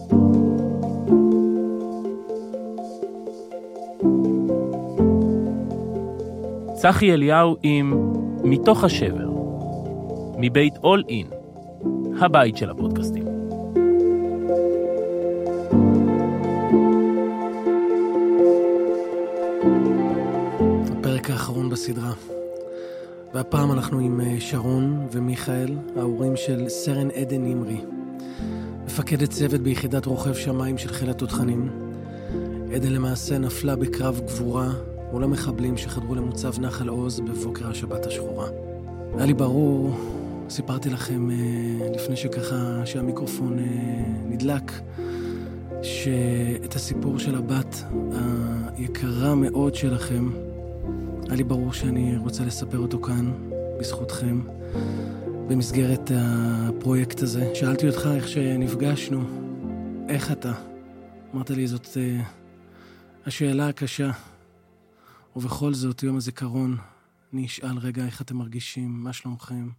צחי אליהו עם מתוך השבר, מבית אול אין, הבית של הפודקאסטים. הפרק האחרון בסדרה. והפעם אנחנו עם שרון ומיכאל, ההורים של סרן עדן נימרי, מפקדת צוות ביחידת רוכב שמיים של חיל התותחנים. עדן למעשה נפלה בקרב גבורה מול המחבלים שחדרו למוצב נחל עוז בבוקר השבת השחורה. היה לי ברור, סיפרתי לכם לפני שככה שהמיקרופון נדלק, שאת הסיפור של הבת היקרה מאוד שלכם, היה לי ברור שאני רוצה לספר אותו כאן, בזכותכם, במסגרת הפרויקט הזה. שאלתי אותך איך שנפגשנו, איך אתה? אמרת לי, זאת השאלה הקשה. ובכל זאת, יום הזיכרון, אני אשאל רגע איך אתם מרגישים, מה שלומכם?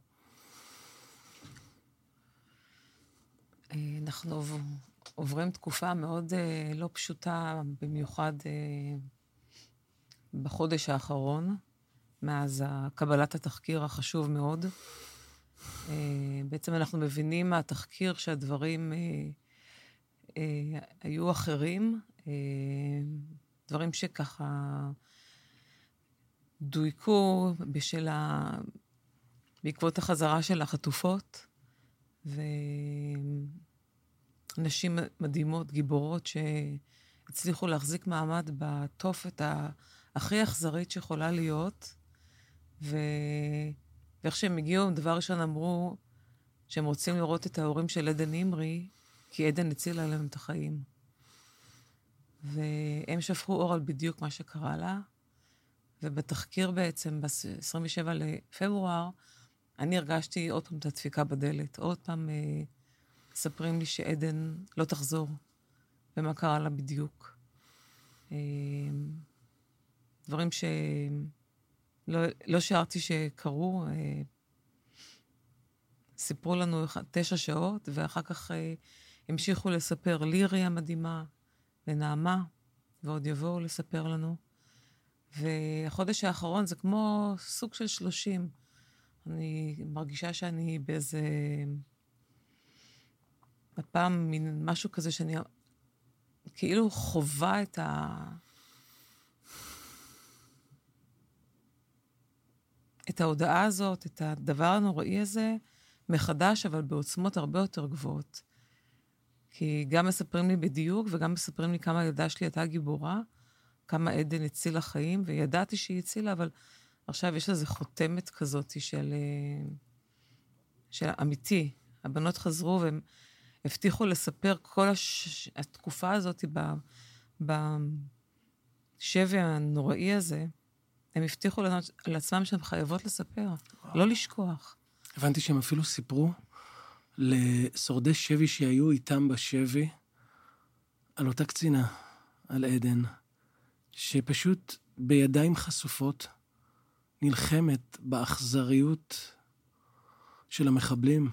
אנחנו עוברים תקופה מאוד לא פשוטה, במיוחד בחודש האחרון, מאז קבלת התחקיר החשוב מאוד. בעצם אנחנו מבינים מהתחקיר שהדברים היו אחרים, דברים שככה דויקו בעקבות החזרה של החטופות, ונשים מדהימות, גיבורות, שהצליחו להחזיק מעמד בתופת הכי אכזרית שיכולה להיות, ואיך שהם הגיעו, דבר ראשון אמרו שהם רוצים לראות את ההורים של עדן נימרי, כי עדן הצילה להם את החיים. והם שפכו אור על בדיוק מה שקרה לה, ובתחקיר בעצם, ב-27 לפברואר, אני הרגשתי עוד פעם את הדפיקה בדלת. עוד פעם מספרים לי שעדן לא תחזור, ומה קרה לה בדיוק. דברים שלא שערתי שקרו, סיפרו לנו 9 שעות, ואחר כך המשיכו לספר לירי המדהימה, ונעמה, ועוד יבואו לספר לנו. והחודש האחרון זה כמו סוג של 30. אני מרגישה שאני באיזה בפעם מין משהו כזה שאני כאילו חובה את ההודעה הזאת, את הדבר הנוראי הזה, מחדש, אבל בעוצמות הרבה יותר גבוהות. כי גם מספרים לי בדיוק, וגם מספרים לי כמה הילדה שלי הייתה גיבורה, כמה עדן הצילה חיים, וידעתי שהיא הצילה, אבל עכשיו יש לזה חותמת כזאת של אמיתי. הבנות חזרו והם הבטיחו לספר כל התקופה הזאת בשבי הנוראי הזה, הם הבטיחו לעצמם שהם חייבות לספר, לא לשכוח. הבנתי שהם אפילו סיפרו לשורדי שבי שהיו איתם בשבי, על אותה קצינה, על עדן, שפשוט בידיים חשופות נלחמת באכזריות של המחבלים.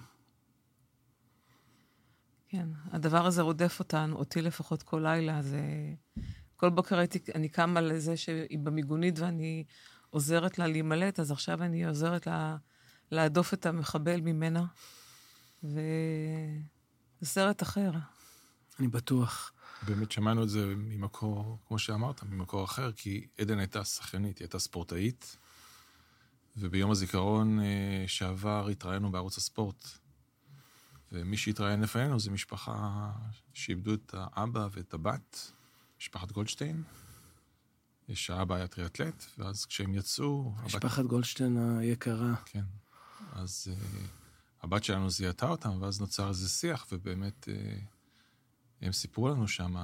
כן, הדבר הזה רודף אותי לפחות כל לילה. כל בוקר אני קמה לזה שהיא במיגונית ואני עוזרת לה להימלט, אז עכשיו אני עוזרת לה להדוף את המחבל ממנה. וזה סרט אחר. אני בטוח. באמת שמענו את זה ממקור, כמו שאמרת, ממקור אחר, כי עדן הייתה שחיינית, היא הייתה ספורטאית, וביום הזיכרון שעבר התראינו בערוץ הספורט, ומי שהתראיין לפנינו זה משפחה שאיבדו את האבא ואת הבת, משפחת גולדשטיין. שהאבא היה טריאטלט, ואז כשהם יצאו... משפחת גולדשטיין היקרה. כן. אז הבת שלנו זיהתה אותם, ואז נוצר איזה שיח, ובאמת הם סיפרו לנו שם,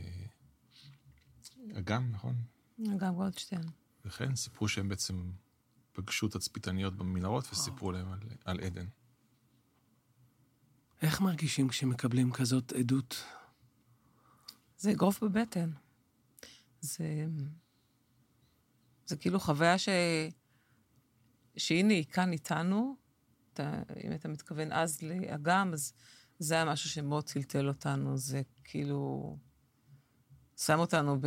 אגם, נכון? אגם גולדשטיין. וכן, סיפרו שהם בעצם פגשו תצפיתניות במנהרות, וסיפרו להם על עדן. איך מרגישים כשמקבלים כזאת עדות? זה אגרוף בבטן. זה כאילו חוויה שהנה היא כאן איתנו, אם אתה מתכוון אז לאגם, אז זה היה משהו שמאוד טלטל אותנו, זה כאילו שם אותנו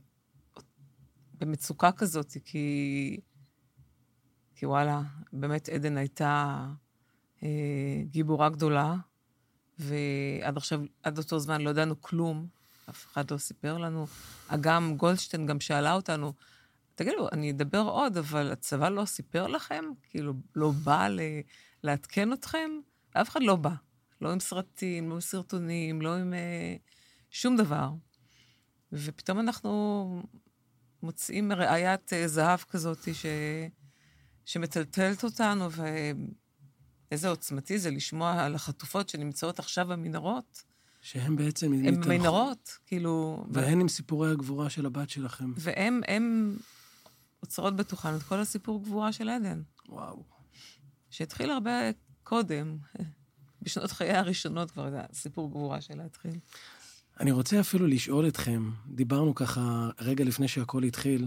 במצוקה כזאת, כי וואלה, באמת עדן הייתה גיבורה גדולה, ועד עכשיו, עד אותו זמן לא ידענו כלום, אף אחד לא סיפר לנו. אגם גולדשטיין גם שאלה אותנו, תגידו, אני אדבר עוד, אבל הצבא לא סיפר לכם? כאילו, לא בא לעדכן אתכם? אף אחד לא בא. לא עם סרטים, לא עם סרטונים, לא עם שום דבר. ופתאום אנחנו מוצאים ראיית זהב כזאת שמטלטלת אותנו, ואיזה עוצמתי זה לשמוע על החטופות שנמצאות עכשיו במנהרות. שהם בעצם... הם מנהרות, כאילו... והן עם סיפורי הגבורה של הבת שלכם. והם עוצרות בתוכן את כל הסיפור גבורה של עדן. וואו. שהתחיל הרבה קודם, בשנות חיי הראשונות כבר, הסיפור גבורה שלה התחיל. אני רוצה אפילו לשאול אתכם, דיברנו ככה רגע לפני שהכל התחיל,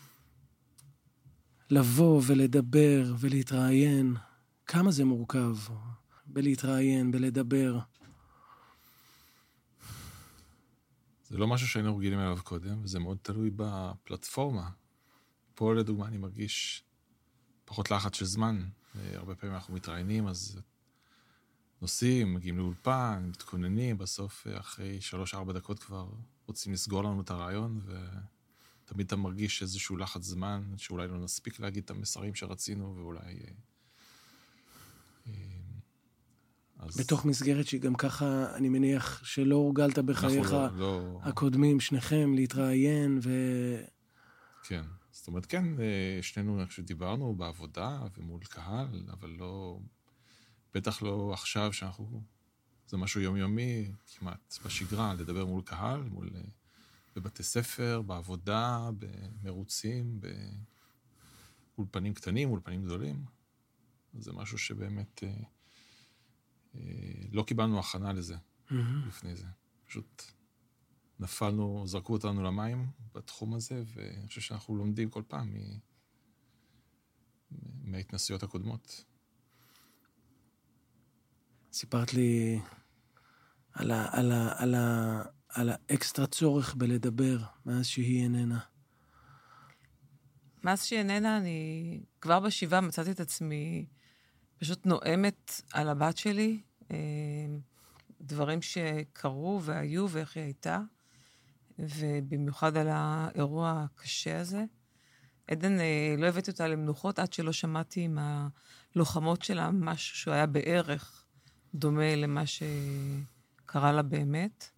לבוא ולדבר ולהתראיין, כמה זה מורכב בלהתראיין, בלדבר. זה לא משהו שהיינו רגילים אליו קודם, וזה מאוד תלוי בפלטפורמה. פה לדוגמה אני מרגיש פחות לחץ של זמן. הרבה פעמים אנחנו מתראיינים, אז נוסעים, מגיעים לאולפן, מתכוננים, בסוף אחרי 3-4 דקות כבר רוצים לסגור לנו את הרעיון, ותמיד אתה מרגיש איזשהו לחץ זמן, שאולי לא נספיק להגיד את המסרים שרצינו, ואולי... בתוך מסגרת שגם ככה, אני מניח שלא הורגלת בחייך הקודמים, שניכם, להתראיין כן, זאת אומרת, כן, שנינו כשדיברנו בעבודה ומול קהל, אבל לא... בטח לא עכשיו שאנחנו... זה משהו יומיומי, כמעט בשגרה, לדבר מול קהל, בבתי ספר, בעבודה, במרוצים, באולפנים קטנים, אולפנים גדולים. זה משהו שבאמת... לא קיבלנו הכנה לזה לפני זה. פשוט נפלנו, זרקו אותנו למים בתחום הזה, ואני חושב שאנחנו לומדים כל פעם מההתנסויות הקודמות. סיפרת לי על האקסטרה צורך בלדבר מאז שהיא איננה. מאז שהיא איננה, אני כבר בשבעה מצאתי את עצמי פשוט נואמת על הבת שלי, דברים שקרו והיו ואיך היא הייתה, ובמיוחד על האירוע הקשה הזה. עדן לא הבאתי אותה למנוחות עד שלא שמעתי עם הלוחמות שלה משהו שהוא היה בערך דומה למה שקרה לה באמת.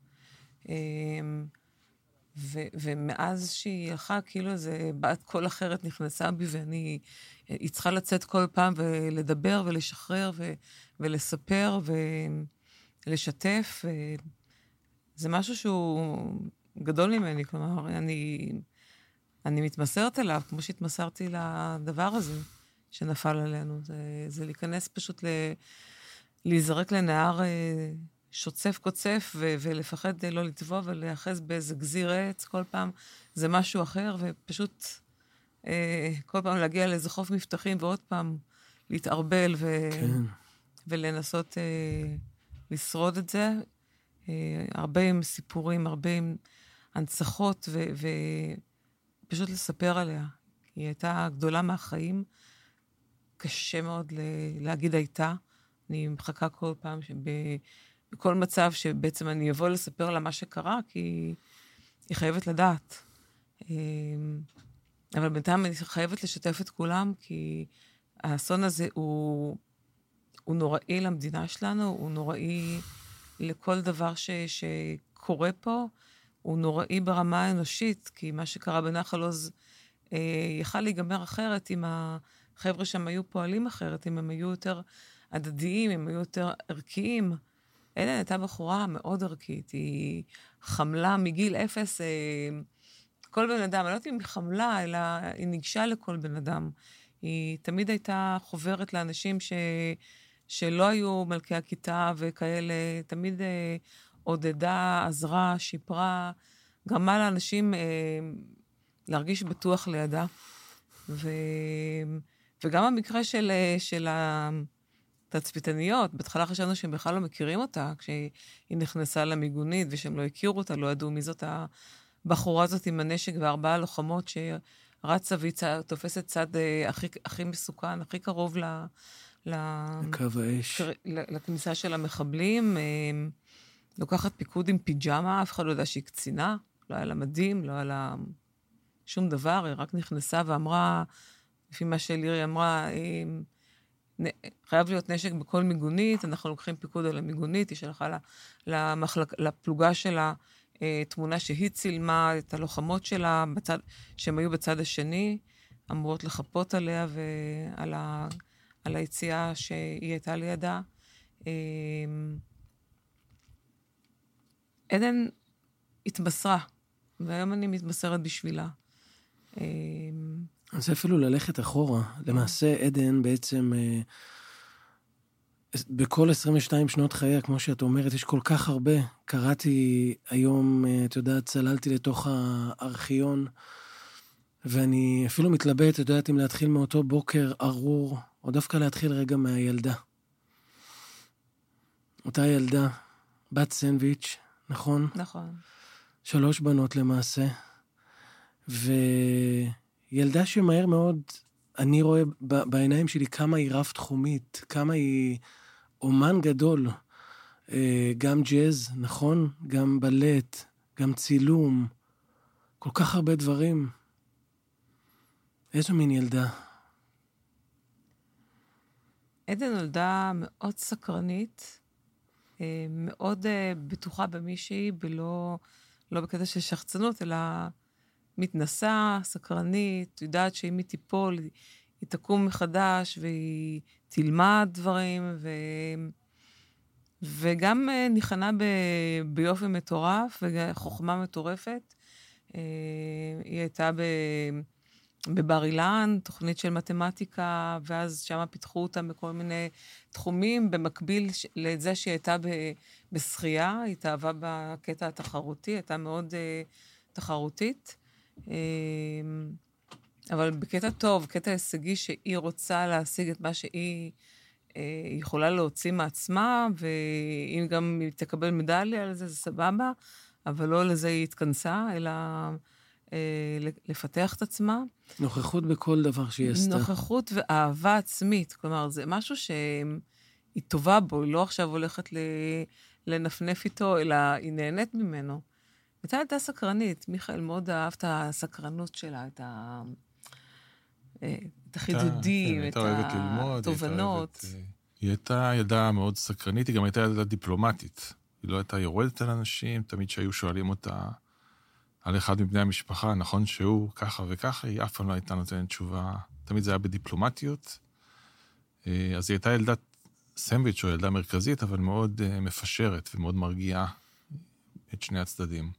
ומאז שהיא הלכה, כאילו איזה בת קול אחרת נכנסה בי, היא צריכה לצאת כל פעם ולדבר ולשחרר ולספר ולשתף. זה משהו שהוא גדול ממני, כלומר, אני מתמסרת אליו, כמו שהתמסרתי לדבר הזה שנפל עלינו. זה להיכנס פשוט להיזרק לנהר שוצף קוצף, ולפחד לא לטבוע ולהיאחז באיזה גזיר עץ, כל פעם זה משהו אחר, ופשוט כל פעם להגיע לאיזה חוף מבטחים, ועוד פעם להתערבל ולנסות לשרוד את זה. הרבה עם סיפורים, הרבה עם הנצחות, ופשוט לספר עליה. היא הייתה גדולה מהחיים, קשה מאוד להגיד הייתה. אני מחכה כל פעם בכל מצב שבעצם אני אבוא לספר לה מה שקרה, כי היא חייבת לדעת. אבל בינתיים אני חייבת לשתף את כולם, כי האסון הזה הוא נוראי למדינה שלנו, הוא נוראי לכל דבר שקורה פה, הוא נוראי ברמה האנושית, כי מה שקרה בנחל עוז יכל להיגמר אחרת, אם החבר'ה שם היו פועלים אחרת, אם הם היו יותר הדדיים, הם היו יותר ערכיים. עדן הייתה בחורה מאוד ערכית, היא חמלה מגיל 0, כל בן אדם, אני לא יודעת אם היא חמלה, אלא היא ניגשה לכל בן אדם. היא תמיד הייתה חוברת לאנשים שלא היו מלכי הכיתה וכאלה, תמיד עודדה, עזרה, שיפרה, גרמה לאנשים להרגיש בטוח לידה. וגם המקרה של תצפיתניות. בהתחלה חשבנו שהם בכלל לא מכירים אותה, כשהיא נכנסה למיגונית, ושהם לא הכירו אותה, לא ידעו מי זאת הבחורה הזאת עם הנשק וארבעה לוחמות שרצה והיא תופסת צד הכי מסוכן, הכי קרוב לקו האש. לכניסה של המחבלים. לוקחת פיקוד עם פיג'מה, אף אחד לא יודע שהיא קצינה, לא היה לה מדים, לא היה לה שום דבר, היא רק נכנסה ואמרה, לפי מה שלירי אמרה, חייב להיות נשק בכל מיגונית, אנחנו לוקחים פיקוד על המיגונית, היא שלחה לפלוגה שלה תמונה שהיא צילמה את הלוחמות שלה, שהם היו בצד השני, אמורות לחפות עליה ועל היציאה שהיא הייתה לידה. עדן התבשרה, והיום אני מתבשרת בשבילה. אני רוצה אפילו ללכת אחורה. למעשה, עדן בעצם, בכל 22 שנות חייה, כמו שאת אומרת, יש כל כך הרבה. קראתי היום, את יודעת, צללתי לתוך הארכיון, ואני אפילו מתלבט, את יודעת, אם להתחיל מאותו בוקר ארור, או דווקא להתחיל רגע מהילדה. אותה ילדה, בת סנדוויץ', נכון? נכון. 3 בנות למעשה, וילדה שמהר מאוד, אני רואה בעיניים שלי כמה היא רב תחומית, כמה היא אומן גדול, גם ג'אז, נכון? גם בלט, גם צילום, כל כך הרבה דברים. איזו מין ילדה? עדן נולדה מאוד סקרנית, מאוד בטוחה במישהי, לא בקטע של שחצנות, אלא מתנסה, סקרנית, יודעת שאם היא תיפול, היא תקום מחדש, והיא תלמד דברים, וגם ניחנה ביופי מטורף, וחוכמה מטורפת. היא הייתה בבר אילן, תוכנית של מתמטיקה, ואז שם פיתחו אותה בכל מיני תחומים, במקביל לזה שהיא הייתה בשחייה, היא התאהבה בקטע התחרותי, הייתה מאוד תחרותית, אבל בקטע טוב, קטע הישגי שהיא רוצה להשיג את מה שהיא יכולה להוציא מעצמה, ואם גם היא תקבל מדליה על זה, זה סבבה, אבל לא לזה היא התכנסה, אלא לפתח את עצמה. נוכחות בכל דבר שהיא עשתה. נוכחות ואהבה עצמית. כלומר, זה משהו שהיא טובה בו, היא לא עכשיו הולכת לנפנף איתו, אלא היא נהנית ממנו. הייתה ילדה סקרנית. מיכאל מאוד אהב את הסקרנות שלה, את החידודים, את התובנות. היא הייתה ילדה מאוד סקרנית, היא גם הייתה ילדה דיפלומטית. היא לא הייתה יורדת על אנשים, תמיד שהיו שואלים אותה על אחד מבני המשפחה, נכון שהוא ככה וככה, היא אף פעם לא הייתה נותנת תשובה, תמיד זה היה בדיפלומטיות. אז היא הייתה ילדת סנדוויץ' או ילדה מרכזית, אבל מאוד מפשרת ומאוד מרגיעה את שני הצדדים.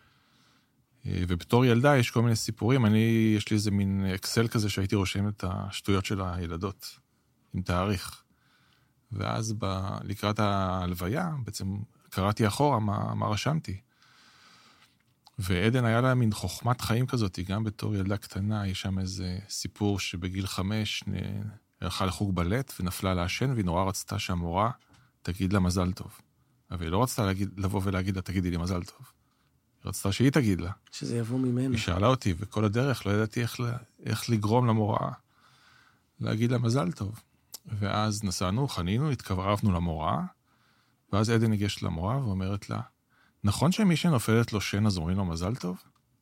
ובתור ילדה יש כל מיני סיפורים, יש לי איזה מין אקסל כזה שהייתי רושם את השטויות של הילדות, עם תאריך. ואז לקראת ההלוויה, בעצם קראתי אחורה מה רשמתי. ועדן היה לה מין חוכמת חיים כזאת, גם בתור ילדה קטנה, יש שם איזה סיפור שבגיל 5 הלכה לחוג בלט ונפלה לעשן, והיא נורא רצתה שהמורה תגיד לה מזל טוב. אבל היא לא רצתה לבוא ולהגיד לה, תגידי לי מזל טוב. היא רצתה שהיא תגיד לה. שזה יבוא ממנה. היא שאלה אותי, וכל הדרך לא ידעתי איך לגרום למורה להגיד לה מזל טוב. ואז נסענו, חנינו, התקרבנו למורה, ואז עדן ניגשת למורה ואומרת לה, נכון שמי שנופלת לו שן, אז אומרים לו מזל טוב?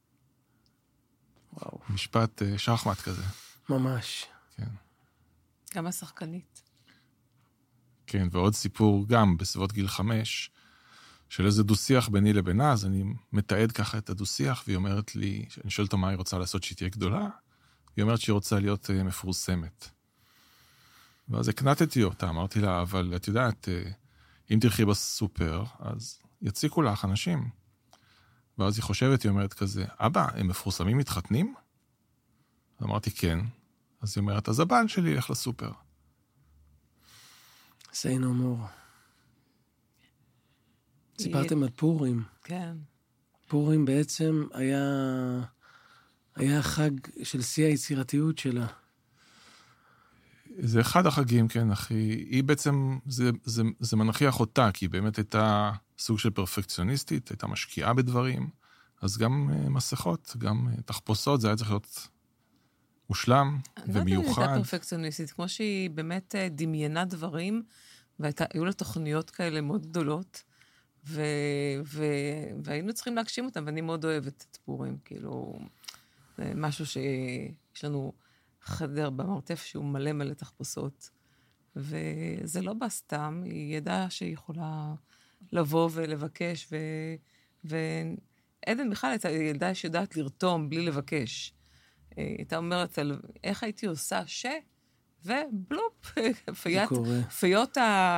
וואו. משפט שחמט כזה. ממש. כן. גם השחקנית. כן, ועוד סיפור גם בסביבות גיל 5, של איזה דו-שיח ביני לבינה, אז אני מתעד ככה את הדו-שיח, והיא אומרת לי, אני שואל אותה מה היא רוצה לעשות שהיא תהיה גדולה, היא אומרת שהיא רוצה להיות מפורסמת. ואז הקנטתי אותה, אמרתי לה, אבל את יודעת, אם תלכי בסופר, אז יציקו לך אנשים. ואז היא חושבת, היא אומרת כזה, אבא, הם מפורסמים מתחתנים? אז אמרתי, כן. אז היא אומרת, אז הבן שלי ילך לסופר. say no more. סיפרתם על פורים. כן. פורים בעצם היה חג של שיא היצירתיות שלה. זה אחד החגים, כן, אחי. היא בעצם, זה מנחיח אותה, כי היא באמת הייתה סוג של פרפקציוניסטית, הייתה משקיעה בדברים, אז גם מסכות, גם תחפושות, זה היה צריך להיות מושלם ומיוחד. אני לא יודעת אם הייתה פרפקציוניסטית, כמו שהיא באמת דמיינה דברים, והיו לה תוכניות כאלה מאוד גדולות, והיינו צריכים להגשים אותם, ואני מאוד אוהבת את פורים, כאילו, זה משהו שיש לנו חדר במרתף שהוא מלא מלא תחפושות, וזה לא בא סתם, היא ידעה שהיא יכולה לבוא ולבקש, ועדן בכלל הייתה ילדה שיודעת לרתום בלי לבקש. הייתה אומרת על איך הייתי עושה ובלופ, פיות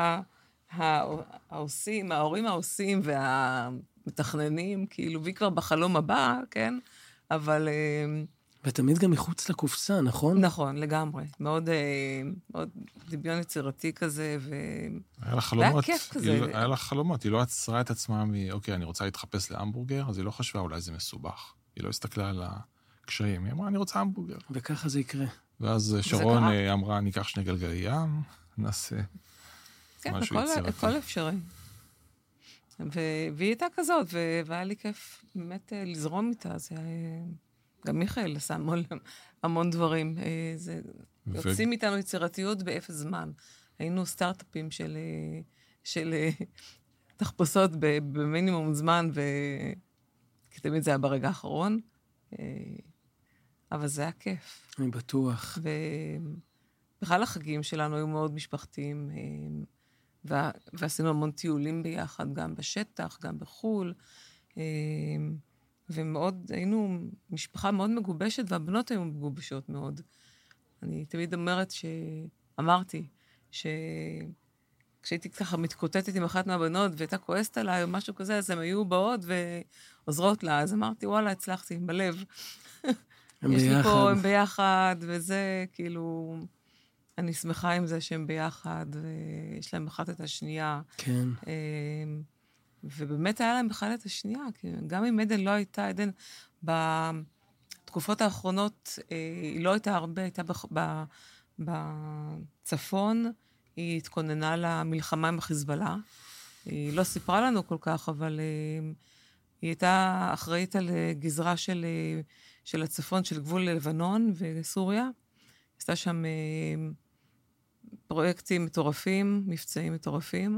העושים, ההורים העושים והמתכננים, כאילו, והיא כבר בחלום הבא, כן? אבל... ותמיד גם מחוץ לקופסה, נכון? נכון, לגמרי. מאוד, מאוד דמיון יצירתי כזה, היה לה חלומות. והיה כיף כזה. היה לה חלומות, היא לא עצרה את עצמה אוקיי, אני רוצה להתחפש להמבורגר, אז היא לא חשבה, אולי זה מסובך. היא לא הסתכלה על הקשיים, היא אמרה, אני רוצה המבורגר. וככה זה יקרה. ואז שרון אמרה, ניקח 2 גלגלי ים, נעשה משהו יצירתי. כן, הכל אפשרי. והיא הייתה כזאת, והיה לי כיף באמת לזרום איתה, זה גם מיכאל עשה המון דברים. יוצאים איתנו יצירתיות באפס זמן. היינו סטארט-אפים של תחפושות במינימום זמן, כי תמיד זה היה ברגע האחרון. אבל זה היה כיף. אני בטוח. ובכלל החגים שלנו היו מאוד משפחתיים, ועשינו המון טיולים ביחד, גם בשטח, גם בחול, ומאוד, היינו משפחה מאוד מגובשת, והבנות היו מגובשות מאוד. אני תמיד אמרתי, כשהייתי ככה מתקוטטת עם אחת מהבנות, והייתה כועסת עליי או משהו כזה, אז הן היו באות ועוזרות לה, אז אמרתי, וואלה, הצלחתי, בלב. יש לי פה, הם ביחד, וזה כאילו, אני שמחה עם זה שהם ביחד, ויש להם אחת את השנייה. כן. ובאמת היה להם בכלל את השנייה, כי גם אם עדן לא הייתה, עדן בתקופות האחרונות, היא לא הייתה הרבה, הייתה בצפון, היא התכוננה למלחמה עם החיזבאללה. היא לא סיפרה לנו כל כך, אבל היא הייתה אחראית על גזרה של הצפון, של גבול לבנון וסוריה. עשתה שם פרויקטים מטורפים, מבצעים מטורפים,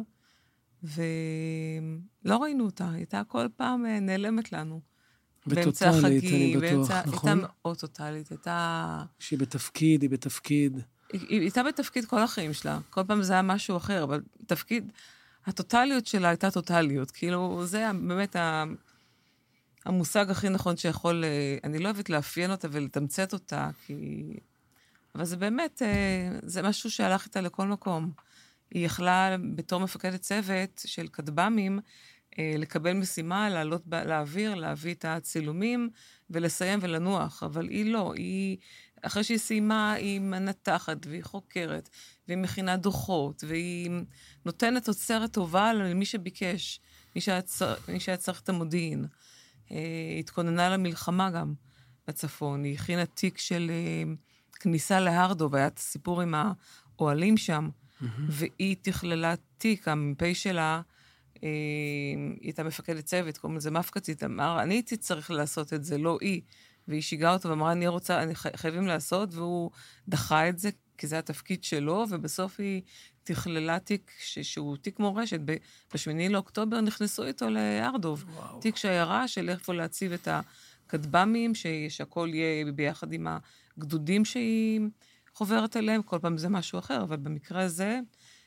ולא ראינו אותה. היא הייתה כל פעם נעלמת לנו. וטוטלית, אני בטוח, נכון? הייתה מאוד טוטלית, הייתה... שהיא בתפקיד, היא בתפקיד. היא הייתה בתפקיד כל החיים שלה. כל פעם זה היה משהו אחר, אבל תפקיד... הטוטליות שלה הייתה טוטליות. כאילו, זה באמת המושג הכי נכון שיכול... אני לא אוהבת לאפיין אותה ולתמצת אותה, כי... אבל זה באמת, זה משהו שהלך איתה לכל מקום. היא יכלה בתור מפקדת צוות של כטב"מים, לקבל משימה, לעלות לאוויר, להביא את הצילומים, ולסיים ולנוח. אבל היא לא, אחרי שהיא סיימה, היא מנתחת, והיא חוקרת, והיא מכינה דוחות, והיא נותנת תוצרת טובה למי שביקש, מי שהיה צריך את המודיעין. היא התכוננה למלחמה גם בצפון, היא הכינה תיק של כניסה להרדוב, היה את הסיפור עם האוהלים שם, והיא תכללה תיק, המ"פ שלה, היא הייתה מפקדת צוות, קוראים לזה מפקצית, אמר, אני הייתי צריך לעשות את זה, לא היא. והיא שיגעה אותו ואמרה, אני חייבים לעשות, והוא דחה את זה, כי זה התפקיד שלו, ובסוף היא תכללה תיק, שהוא תיק מורשת. ב8 לאוקטובר נכנסו איתו לארדוב. תיק שיירה של איפה להציב את הכטב"מים, שהכל יהיה ביחד עם הגדודים שהיא חוברת עליהם, כל פעם זה משהו אחר, אבל במקרה הזה,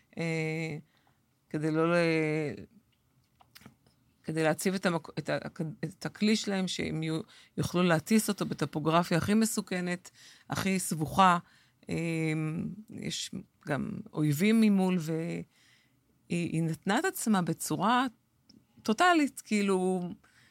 כדי להציב את הכלי שלהם, שהם יוכלו להטיס אותו בטופוגרפיה הכי מסוכנת, הכי סבוכה, יש גם אויבים ממול, והיא נתנה את עצמה בצורה טוטלית, כאילו,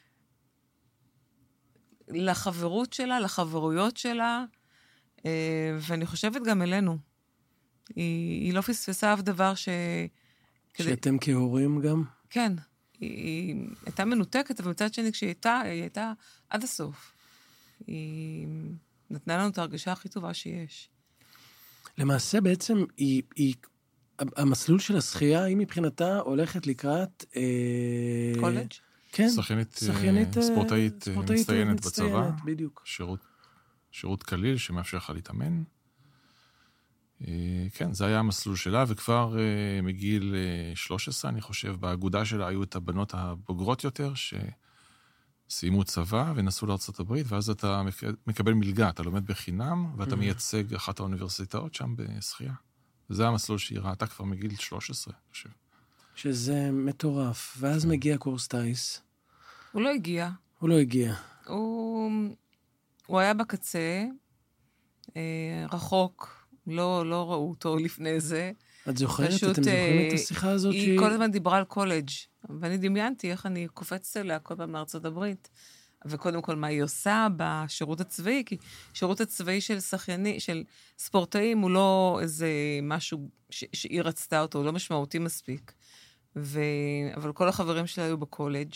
לחברות שלה, לחברויות שלה, ואני חושבת גם אלינו. היא לא פספסה אף דבר שאתם כהורים גם? כן. היא הייתה מנותקת, אבל מצד שני, כשהיא הייתה עד הסוף. היא נתנה לנו את ההרגשה הכי טובה שיש. למעשה בעצם המסלול של השחייה, היא מבחינתה הולכת לקראת... קולג'? כן. שחיינית ספורטאית מצטיינת בצבא. בדיוק. שירות כליל שמאפשר לך להתאמן. כן, זה היה המסלול שלה, וכבר מגיל 13, אני חושב, באגודה שלה היו את הבנות הבוגרות יותר, שסיימו צבא ונסעו לארצות הברית, ואז אתה מקבל מלגה, אתה לומד בחינם, ואתה מייצג אחת האוניברסיטאות שם בשחייה. וזה המסלול שהיא ראתה כבר מגיל 13, אני חושב. שזה מטורף. ואז מגיע קורס טייס. הוא לא הגיע. הוא היה בקצה, רחוק, לא ראו אותו לפני זה. את זוכרת? אתם זוכרים את השיחה הזאת? היא כל הזמן דיברה על קולג', ואני דמיינתי איך אני קופצת אליה כל פעם מארצות הברית, וקודם כל מה היא עושה בשירות הצבאי, כי שירות הצבאי של שחייני, של ספורטאים, הוא לא איזה משהו שהיא רצתה אותו, הוא לא משמעותי מספיק. אבל כל החברים שלה היו בקולג',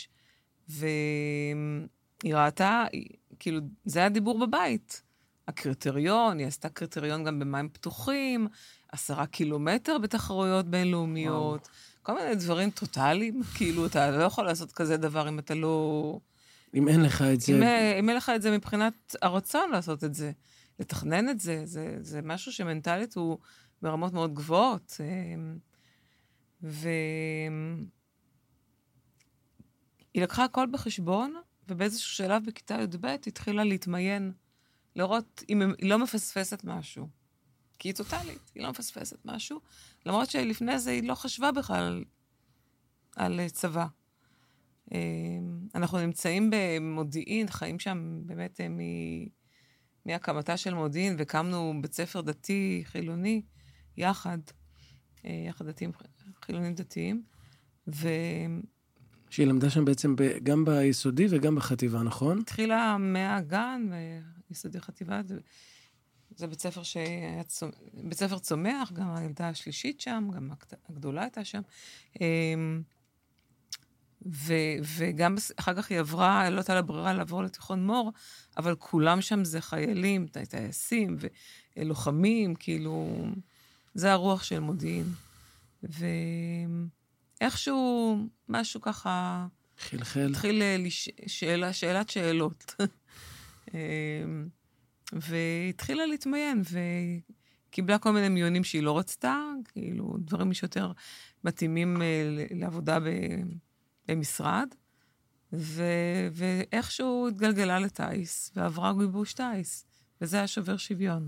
והיא ראתה, כאילו, זה היה דיבור בבית. הקריטריון, היא עשתה קריטריון גם במים פתוחים, 10 קילומטר בתחרויות בינלאומיות, כל מיני דברים טוטליים, כאילו, אתה לא יכול לעשות כזה דבר אם אתה לא... אם אין לך את זה... אם אין לך את זה מבחינת הרצון לעשות את זה, לתכנן את זה, זה משהו שמנטלית הוא ברמות מאוד גבוהות. והיא לקחה הכל בחשבון, ובאיזשהו שלב בכיתה י"ב התחילה להתמיין, לראות אם היא לא מפספסת משהו. כי היא טוטלית, היא לא מפספסת משהו, למרות שלפני זה היא לא חשבה בכלל על צבא. אנחנו נמצאים במודיעין, חיים שם באמת מהקמתה של מודיעין, וקמנו בית ספר דתי, חילוני, יחד דתיים, חילונים דתיים, שהיא למדה שם בעצם גם ביסודי וגם בחטיבה, נכון? התחילה מהגן, ויסודי חטיבה, זה בית ספר בית ספר צומח, גם הילדה השלישית שם, גם הגדולה הייתה שם, וגם אחר כך היא עברה, לא הייתה לה ברירה לעבור לתיכון מור, אבל כולם שם זה חיילים, טייסים ולוחמים, כאילו, זה הרוח של מודיעין. ואיכשהו משהו ככה... חלחל. התחיל שאלת שאלות. והתחילה להתמיין, וקיבלה כל מיני מיונים שהיא לא רצתה, כאילו, דברים שיותר מתאימים לעבודה במשרד, ואיכשהו התגלגלה לטייס, ועברה גיבוש טייס, וזה היה שובר שוויון.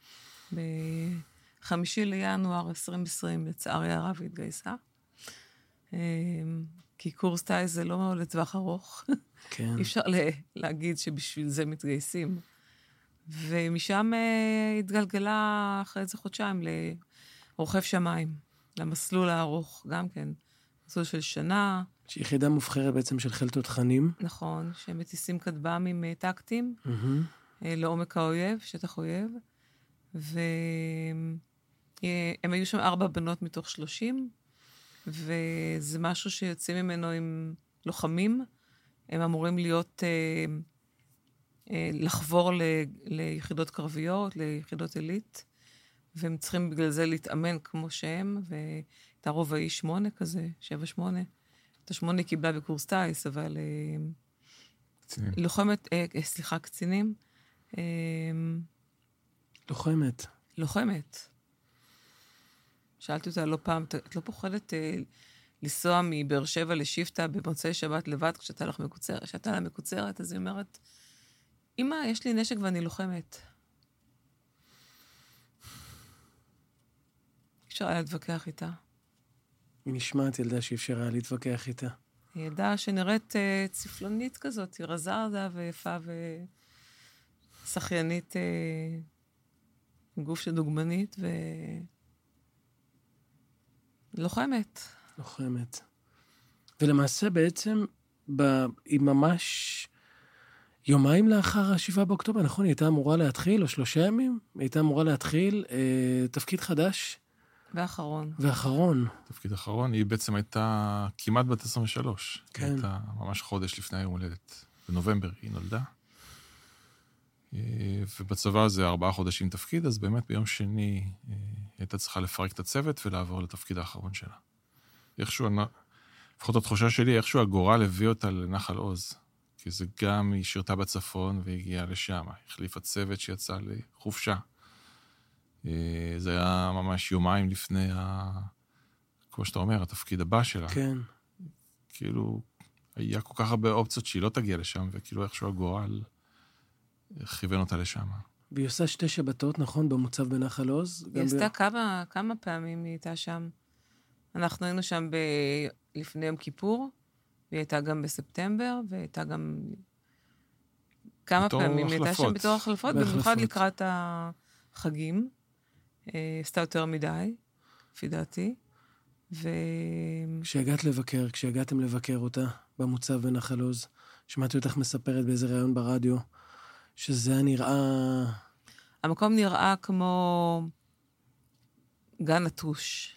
ב-5 לינואר 2020, לצערי הרב, היא התגייסה. כי קורס טייס זה לא לטווח ארוך. כן. אי אפשר להגיד שבשביל זה מתגייסים. ומשם התגלגלה אחרי איזה חודשיים לרוכב שמיים, למסלול הארוך, גם כן. מסלול של שנה. שיחידה מובחרת בעצם של חיל תותחנים. נכון, שהם מטיסים כטב"מים טקטיים, לעומק האויב, שטח אויב. והם היו שם 4 בנות מתוך 30, וזה משהו שיוצאים ממנו עם לוחמים. הם אמורים להיות, לחבור ליחידות קרביות, ליחידות עילית, והם צריכים בגלל זה להתאמן כמו שהם, והייתה רובעי 8 כזה, 7-8. את ה-8 קיבלה בקורס טייס, אבל קצינים. קצינים. לוחמת. שאלתי אותה לא פעם, את לא פוחדת לנסוע מבאר שבע לשבטה במוצאי שבת לבד כשאתה לה מקוצרת? אז היא אומרת, אמא, יש לי נשק ואני לוחמת. אפשר היה להתווכח איתה. היא נשמעת ילדה שאפשר היה להתווכח איתה. היא ילדה שנראית צפלונית כזאת, היא רזרדה ויפה ושחיינית, גוף של דוגמנית לוחמת. ולמעשה בעצם, היא ממש יומיים לאחר 7 באוקטובר, נכון? היא הייתה אמורה להתחיל, או 3 ימים? היא הייתה אמורה להתחיל תפקיד חדש. ואחרון. תפקיד אחרון, היא בעצם הייתה כמעט בת 23. כן. היא הייתה ממש חודש לפני היום הולדת. בנובמבר היא נולדה. ובצבא זה 4 חודשים תפקיד, אז באמת ביום שני הייתה צריכה לפרק את הצוות ולעבור לתפקיד האחרון שלה. איכשהו, לפחות התחושה שלי, איכשהו הגורל הביא אותה לנחל עוז, כי זה גם היא שירתה בצפון והגיעה לשם, החליפה צוות שיצא לחופשה. זה היה ממש יומיים לפני, כמו שאתה אומר, התפקיד הבא שלה. כן. כאילו, היה כל כך הרבה אופציות שהיא לא תגיע לשם, וכאילו איכשהו הגורל כיוון אותה לשם. והיא עושה 2 שבתות, נכון? במוצב בנחל עוז? היא עשתה כמה פעמים היא הייתה שם. אנחנו היינו שם לפני יום כיפור, והיא הייתה גם בספטמבר, והיא הייתה גם כמה פעמים. היא הייתה שם בתור החלפות, במיוחד לקראת החגים. עשתה יותר מדי, לפי דעתי. כשהגעתם לבקר אותה במוצב בנחל עוז, שמעתי אותך מספרת באיזה ראיון ברדיו, שזה נראה... המקום נראה כמו גן נטוש.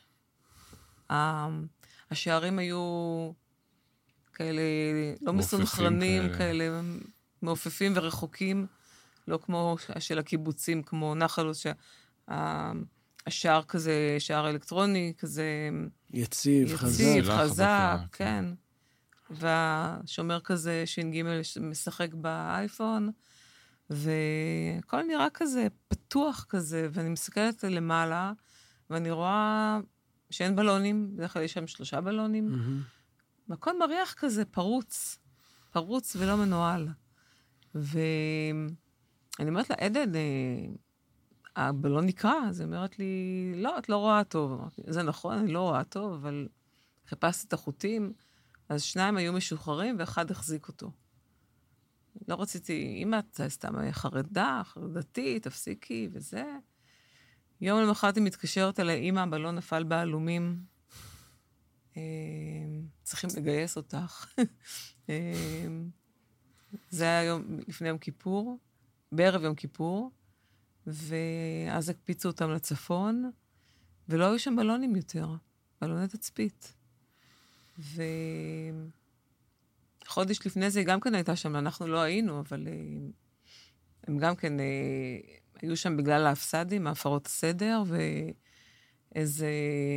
השערים היו כאלה, לא מסונכרנים, כאלה מעופפים ורחוקים, לא כמו של הקיבוצים, כמו נחל עוז, שהשער כזה, שער אלקטרוני, כזה... יציב, חזק, כן. והשומר כזה, ש"ג משחק באייפון, וכל נראה כזה פתוח כזה, ואני מסתכלת למעלה, ואני רואה שאין בלונים, בדרך כלל יש שם 3 בלונים, והכל מריח כזה פרוץ ולא מנוהל. ואני אומרת לה, עדן, הבלון נקרא, אז היא אומרת לי, לא, את לא רואה טוב. אמרתי, זה נכון, אני לא רואה טוב, אבל חיפשתי את החוטים, אז 2 היו משוחררים, ואחד החזיק אותו. לא רציתי, אמא, את סתם חרדתי, תפסיקי, וזה. יום למחרת היא מתקשרת אליי, אמא, הבלון נפל בעלומים, צריכים לגייס אותך. זה היה יום, לפני יום כיפור, בערב יום כיפור, ואז הקפיצו אותם לצפון, ולא היו שם בלונים יותר, בלוני תצפית. וחודש לפני זה היא גם כן הייתה שם, אנחנו לא היינו, אבל הם גם כן היו שם בגלל ההפסדים, ההפרות הסדר, ואיזה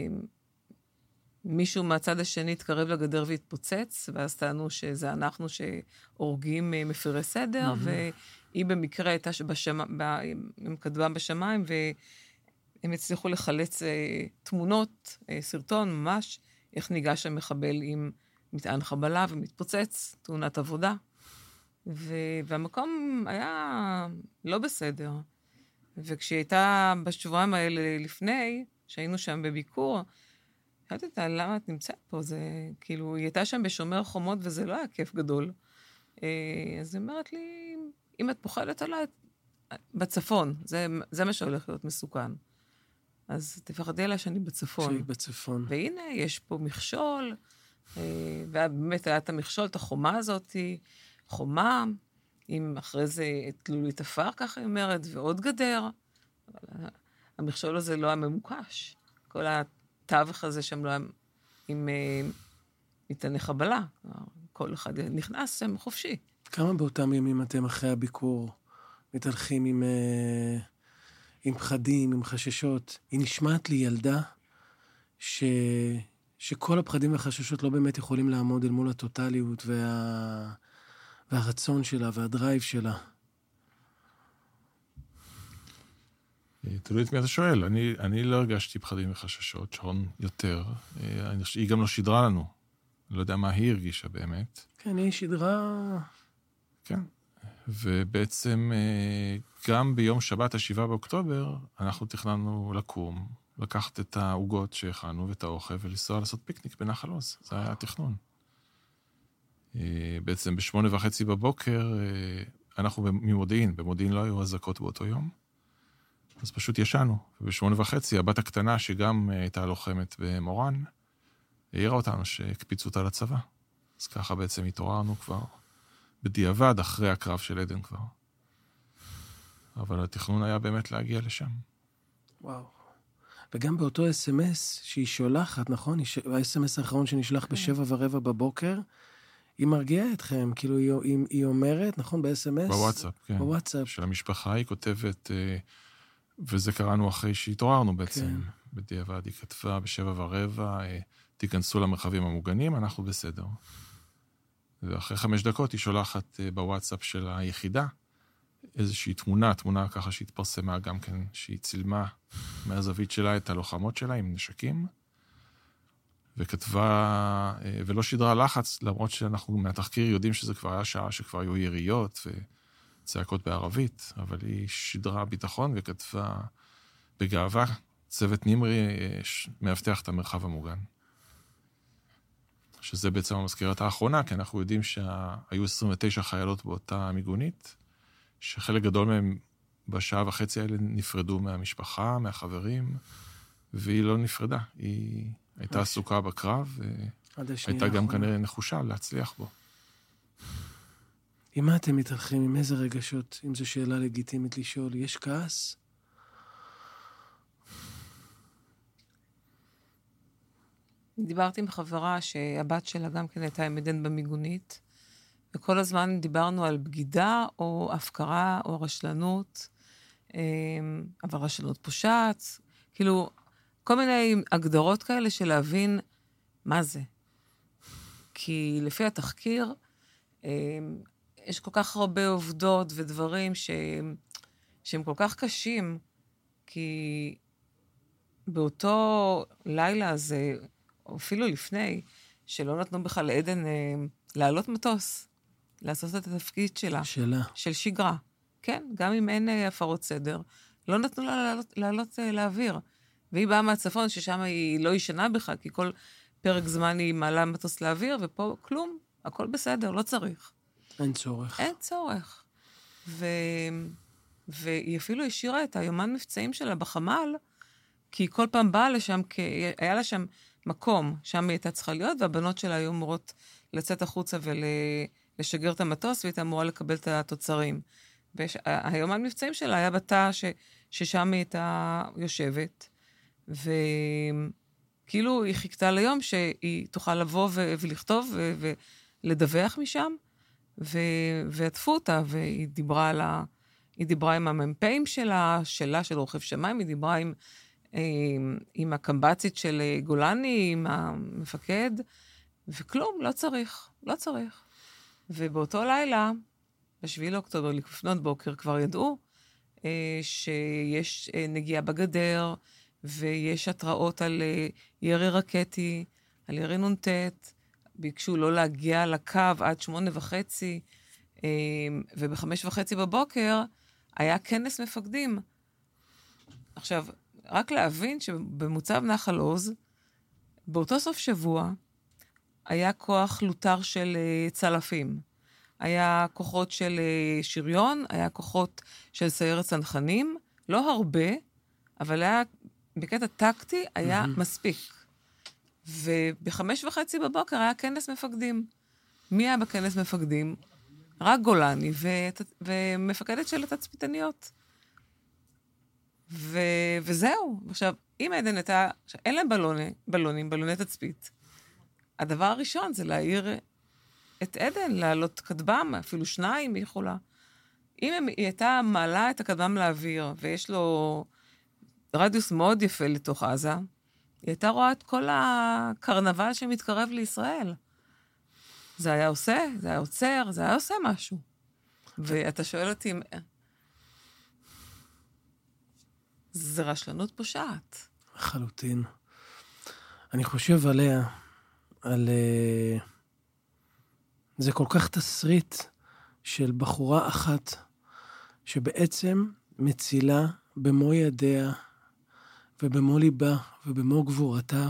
מישהו מהצד השני התקרב לגדר והתפוצץ, ואז טענו שזה אנחנו שהורגים מפירי סדר, והיא במקרה הייתה הם כתבה בשמיים, והם הצליחו לחלץ תמונות, סרטון ממש, איך ניגש המחבל עם מטען חבלה ומתפוצץ, תאונת עבודה. והמקום היה לא בסדר. וכשהיא הייתה בשבועיים האלה לפני, שהיינו שם בביקור, שאלתי אותה, למה את נמצאת פה? זה כאילו, היא הייתה שם בשומר חומות, וזה לא היה כיף גדול. אז היא אומרת לי, אם את פוחדת עליי, בצפון, זה מה שהולך להיות מסוכן. אז תפחדי עליי שאני בצפון. שהיא בצפון. והנה, יש פה מכשול, ובאמת היה את המכשול, את החומה הזאת, חומה, עם אחרי זה תלולית עפר, ככה היא אומרת, ועוד גדר. המכשול הזה לא היה ממוקש. כל התווך הזה שם לא היה עם מטעני חבלה. כל אחד נכנס שם חופשי. כמה באותם ימים אתם אחרי הביקור מתהלכים עם פחדים, עם חששות? היא נשמעת לי ילדה שכל הפחדים והחששות לא באמת יכולים לעמוד אל מול הטוטליות והרצון שלה והדרייב שלה. תלוי את מי אתה שואל. אני לא הרגשתי פחדים וחששות, שרון יותר. היא גם לא שידרה לנו. אני לא יודע מה היא הרגישה באמת. כן, היא שידרה... כן. ובעצם גם ביום שבת, 7 באוקטובר, אנחנו תכננו לקום, לקחת את העוגות שהכנו ואת האוכל, ולנסוע לעשות פיקניק בנחל עוז. זה היה התכנון. בעצם ב8:30 בבוקר, אנחנו ממודיעין, במודיעין לא היו אזעקות באותו יום, אז פשוט ישנו. וב8:30 הבת הקטנה, שגם הייתה לוחמת במורן, העירה אותנו שהקפיצו אותה לצבא. אז ככה בעצם התעוררנו כבר בדיעבד אחרי הקרב של עדן כבר. אבל התכנון היה באמת להגיע לשם. וואו. וגם באותו אס-אמס שהיא שולחת, נכון? ה-אס-אמס האחרון שנשלח ב7:15 בבוקר, היא מרגיעה אתכם, כאילו היא אומרת, נכון, ב-SMS? בוואטסאפ, כן. בוואטסאפ. של המשפחה, היא כותבת, וזה קראנו אחרי שהתעוררנו בעצם. כן. בדיעבד, היא כתבה ב7:15, תיכנסו למרחבים המוגנים, אנחנו בסדר. ואחרי 5 דקות היא שולחת בוואטסאפ של היחידה, איזושהי תמונה ככה שהתפרסמה גם כן, שהיא צילמה מהזווית שלה את הלוחמות שלה עם נשקים, וכתבה, ולא שידרה לחץ, למרות שאנחנו מהתחקיר יודעים שזה כבר היה שעה שכבר היו יריות וצעקות בערבית, אבל היא שידרה ביטחון וכתבה בגאווה, צוות נמרי מאבטח את המרחב המוגן. שזה בעצם המזכירת האחרונה, כי אנחנו יודעים שהיו 29 חיילות באותה מיגונית, שחלק גדול מהם בשעה וחצי האלה נפרדו מהמשפחה, מהחברים, והיא לא נפרדה. היא הייתה עסוקה בקרב, והייתה גם כנראה נחושה להצליח בו. עם מה אתם מתהלכים? עם איזה רגשות? אם זו שאלה לגיטימית לשאול, יש כעס? דיברתי עם חברה שהבת שלה גם כן הייתה עם עדן במיגונית, וכל הזמן דיברנו על בגידה או הפקרה או רשלנות, אבל רשלנות פושעת, כאילו כל מיני הגדרות כאלה של להבין מה זה. כי לפי התחקיר, יש כל כך הרבה עובדות ודברים שהם כל כך קשים, כי באותו לילה הזה, או אפילו לפני, שלא נתנו בכלל לעדן לעלות מטוס, לעשות את התפקיד שלה. של שגרה. כן, גם אם אין הפרות סדר, לא נתנו לה לעלות לאוויר. והיא באה מהצפון, ששם היא לא ישנה בכלל, כי כל פרק זמן היא מעלה מטוס לאוויר, ופה כלום, הכל בסדר, לא צריך. אין צורך. אין צורך. והיא אפילו השאירה את היומן מבצעים שלה בחמ"ל, כי היא כל פעם באה לשם, היה לה שם מקום, שם היא הייתה צריכה להיות, והבנות שלה היו אמורות לצאת החוצה ולשגר את המטוס, והיא הייתה אמורה לקבל את התוצרים. והיומן מבצעים שלה היה בתא ששם היא הייתה יושבת, וכאילו היא חיכתה ליום שהיא תוכל לבוא ולכתוב ולדווח משם, ועטפו אותה, והיא דיברה עם המ"פים שלה, של רוכב שמיים, היא דיברה עם הקמב"צית של גולני, עם המפקד, וכלום, לא צריך. ובאותו לילה, ב7 לאוקטובר, לפנות בוקר, כבר ידעו שיש נגיעה בגדר, ויש התראות על ירי רקטי, על ירי נ"ט, ביקשו לא להגיע לקו עד 8:30, וב5:30 בבוקר היה כנס מפקדים. עכשיו, רק להבין שבמוצב נחל עוז, באותו סוף שבוע, היה כוח לוטר של צלפים. היה כוחות של שריון, היה כוחות של סיירת צנחנים, לא הרבה, אבל היה, בקטע טקטי, היה מספיק. וב5:30 בבוקר היה כנס מפקדים. מי היה בכנס מפקדים? רק גולני ומפקדת של התצפיתניות. וזהו. עכשיו, אם עדן הייתה, אין להם בלוני תצפית. הדבר הראשון זה להעיר את עדן, לעלות כדבם, אפילו 2 היא יכולה. אם היא הייתה מעלה את הכדבם לאוויר, ויש לו רדיוס מאוד יפה לתוך עזה, היא הייתה רואה את כל הקרנבל שמתקרב לישראל. זה היה עושה, זה היה עוצר, זה היה עושה משהו. ואתה שואל אותי, זה רשלנות פושעת. לחלוטין. אני חושב עליה, זה כל כך תסריט של בחורה אחת, שבעצם מצילה במו ידיה, ובמו ליבה, ובמו גבורתה,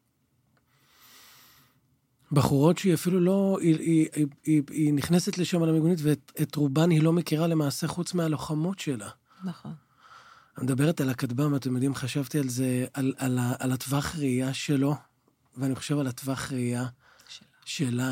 בחורות שהיא אפילו לא, היא נכנסת לשם על המיגונית, ואת רובן היא לא מכירה למעשה חוץ מהלוחמות שלה. נכון. אני מדברת על הכדבם, אתם יודעים, חשבתי על זה, על הטווח ראייה שלו, ואני חושב על הטווח ראייה שלה.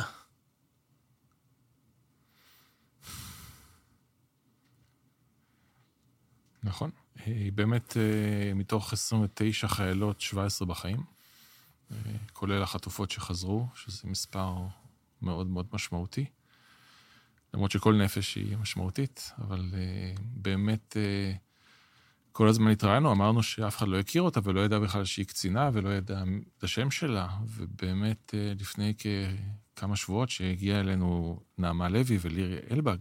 נכון. היא באמת מתוך 29 חיילות, 17 בחיים, כולל החטופות שחזרו, שזה מספר מאוד מאוד משמעותי. למרות שכל נפש היא משמעותית, אבל באמת כל הזמן התראינו, אמרנו שאף אחד לא הכיר אותה, ולא ידע בכלל שהיא קצינה, ולא ידע את השם שלה, ובאמת לפני כמה שבועות שהגיעה אלינו נעמה לוי ולירי אלבג,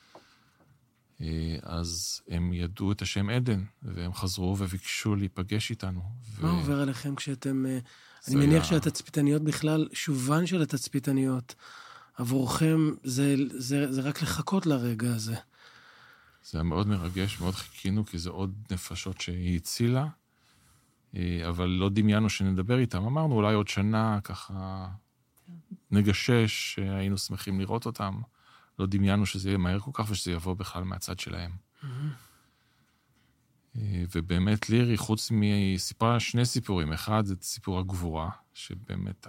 אז הם ידעו את השם עדן, והם חזרו וביקשו להיפגש איתנו. מה עובר עליכם כשאתם... אני מניח שהתצפיתניות בכלל, שובן של התצפיתניות, עבורכם זה רק לחכות לרגע הזה. זה היה מאוד מרגש, מאוד חיכינו, כי זה עוד נפשות שהיא הצילה, אבל לא דמיינו שנדבר איתם. אמרנו, אולי עוד שנה ככה נגשש, היינו שמחים לראות אותם. לא דמיינו שזה יהיה מהר כל כך, ושזה יבוא בכלל מהצד שלהם. ובאמת לירי, חוץ סיפרה שני סיפורים. אחד, זה סיפור הגבורה, שבאמת...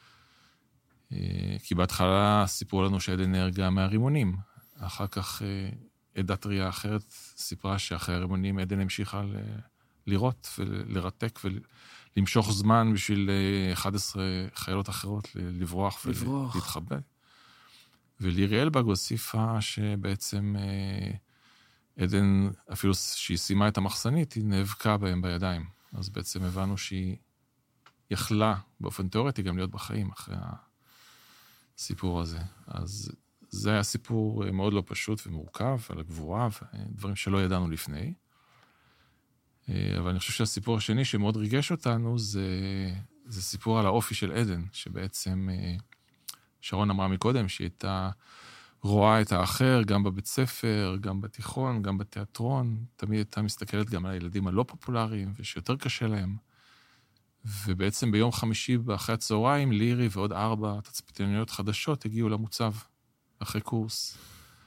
כי בהתחלה סיפרו לנו שעדן נהרגה מהרימונים. אחר כך עדת ראייה אחרת סיפרה שאחרי הרימונים עדן המשיכה לראות ולרתק ולמשוך זמן בשביל 11 חיילות אחרות לברוח ולהתחבא. ולירי אלבג הוסיפה שבעצם עדן, אפילו שהיא סיימה את המחסנית, היא נאבקה בהם בידיים. אז בעצם הבנו שהיא יכלה באופן תיאורטי גם להיות בחיים אחרי הסיפור הזה. אז זה היה סיפור מאוד לא פשוט ומורכב על הגבורה, ודברים שלא ידענו לפני. אבל אני חושב שהסיפור השני שמאוד ריגש אותנו, זה סיפור על האופי של עדן, שבעצם שרון אמרה מקודם, שהיא הייתה רואה את האחר, גם בבית ספר, גם בתיכון, גם בתיאטרון, תמיד הייתה מסתכלת גם על הילדים הלא פופולריים, ושיותר קשה להם. ובעצם ביום חמישי אחרי הצהריים, לירי ועוד 4 תצפיתניות חדשות הגיעו למוצב, אחרי קורס.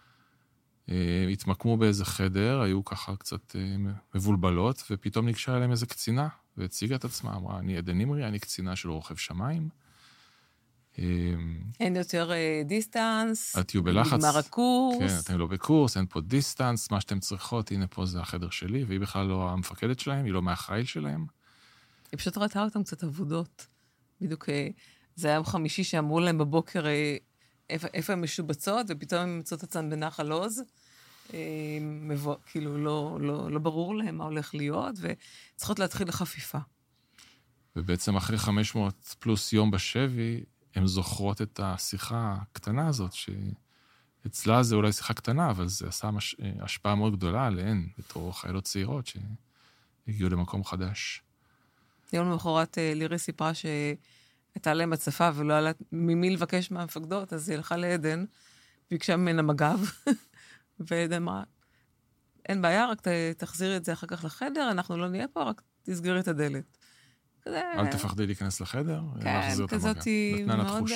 התמקמו באיזה חדר, היו ככה קצת מבולבלות, ופתאום ניגשה אליהם איזה קצינה, והציגה את עצמה, אמרה, אני עדן נמרי, אני קצינה של רוכב שמיים. אין יותר דיסטנס, אל תהיו בלחץ. נגמר הקורס. כן, אתם לא בקורס, אין פה דיסטנס, מה שאתם צריכות, הנה פה זה החדר שלי, והיא בכלל לא המפקדת שלהם, היא לא מהחיל שלהם. היא פשוט ראתה אותם קצת עבודות. בדיוק, זה היה יום חמישי שאמרו להם בבוקר איפה הן משובצות, ופתאום הן מצאות עצמן בנחל עוז. כאילו לא ברור להם מה הולך להיות, וצריכות להתחיל לחפיפה. ובעצם אחרי 500 פלוס יום בשבי, הן זוכרות את השיחה הקטנה הזאת, שאצלה זה אולי שיחה קטנה, אבל זה עשה השפעה מאוד גדולה עליהן, בתור חיילות צעירות שהגיעו למקום חדש. יום למחרת לירי סיפרה שהייתה להם הצפה ולא היה לה ממי לבקש מהמפקדות, אז היא הלכה לעדן, ביקשה ממנה מג"ב, ועדן אמרה, אין בעיה, רק תחזירי את זה אחר כך לחדר, אנחנו לא נהיה פה, רק תסגרי את הדלת. אל תפחדי להיכנס לחדר, כן, כזאת היא מאוד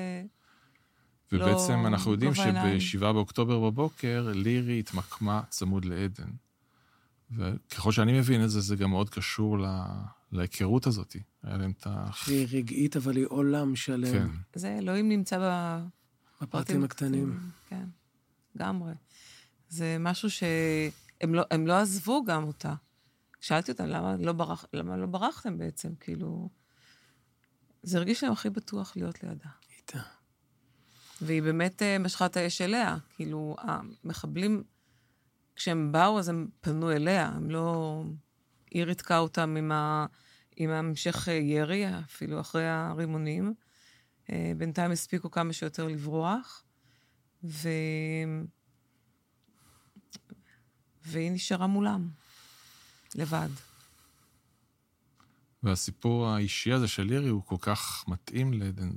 ובעצם אנחנו יודעים שב7 באוקטובר בבוקר, לירי התמקמה צמוד לעדן. וככל שאני מבין את זה, זה גם מאוד קשור להיכרות הזאת. היה להם את שהיא רגעית, אבל היא עולם שלם. כן. זה אלוהים נמצא בפרטים הקטנים. כן, גמרי. זה משהו שהם לא עזבו גם אותה. שאלתי אותם, למה לא ברחתם בעצם? כאילו, זה הרגיש להם הכי בטוח להיות לידה. איתה. והיא באמת משכה את האש אליה. כאילו, המחבלים, כשהם באו, אז הם פנו אליה. הם לא... היא ריתקה אותם עם המשך ירי, אפילו אחרי הרימונים. בינתיים הספיקו כמה שיותר לברוח. והיא נשארה מולם. לבד. והסיפור האישי הזה של לירי הוא כל כך מתאים לעדן.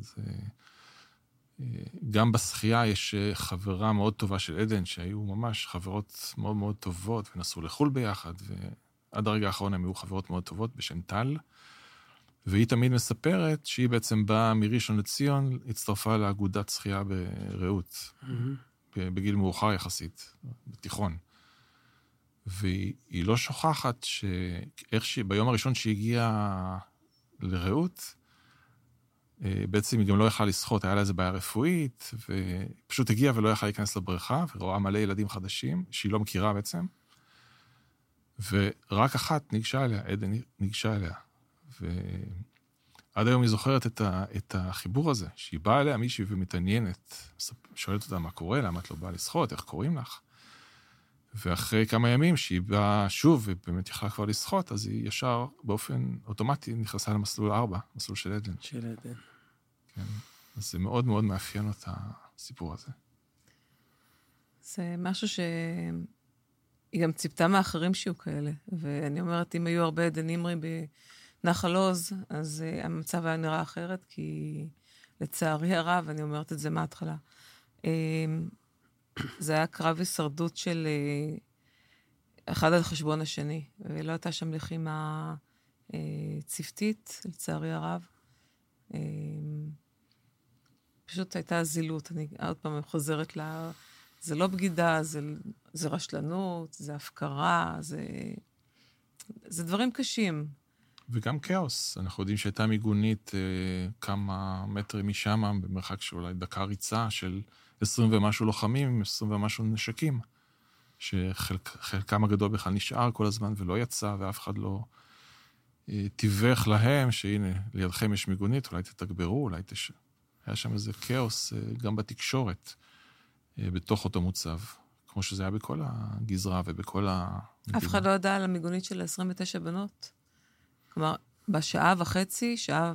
גם בשחייה יש חברה מאוד טובה של עדן, שהיו ממש חברות מאוד מאוד טובות, ונסעו לחול ביחד, ועד הרגע האחרון הם היו חברות מאוד טובות בשם טל, והיא תמיד מספרת שהיא בעצם באה מראשון לציון, הצטרפה לאגודת שחייה ברעות, בגיל מאוחר יחסית, בתיכון. והיא לא שוכחת ביום הראשון שהיא הגיעה לרעות, בעצם היא גם לא יכלה לשחות, היה לה איזה בעיה רפואית, ופשוט הגיעה ולא יכלה להיכנס לבריכה, ורואה מלא ילדים חדשים, שהיא לא מכירה בעצם, ורק אחת ניגשה אליה, עדן ניגשה אליה, עד היום היא זוכרת את החיבור הזה, שהיא באה אליה מישהי ומתעניינת, שואלת אותה מה קורה, למה את לא באה לשחות, איך קוראים לך? ואחרי כמה ימים שהיא באה שוב, ובאמת יכלה כבר לשחות, אז היא ישר באופן אוטומטי נכנסה למסלול 4, מסלול של עדן. של עדן. כן. אז זה מאוד מאוד מאפיין את הסיפור הזה. זה משהו היא גם ציפתה מאחרים שיהיו כאלה. ואני אומרת, אם היו הרבה עדן נמרי בנחל עוז, אז המצב היה נראה אחרת, כי לצערי הרב, אני אומרת את זה מההתחלה. זה היה קרב הישרדות של אחד על חשבון השני, ולא הייתה שם לחימה צוותית, לצערי הרב. פשוט הייתה זילות. אני עוד פעם חוזרת זה לא בגידה, זה רשלנות, זה הפקרה, זה דברים קשים. וגם כאוס. אנחנו יודעים שהייתה מיגונית כמה מטרים משם, במרחק של אולי דקה ריצה של 20 ומשהו לוחמים, 20 ומשהו נשקים, שחלקם הגדול בכלל נשאר כל הזמן ולא יצא, ואף אחד לא תיווך להם, שהנה, לידכם יש מיגונית, אולי תתגברו, אולי היה שם איזה כאוס גם בתקשורת, בתוך אותו מוצב, כמו שזה היה בכל הגזרה ובכל המדינה. אף אחד לא ידע על המיגונית של 29 בנות. כלומר, בשעה וחצי,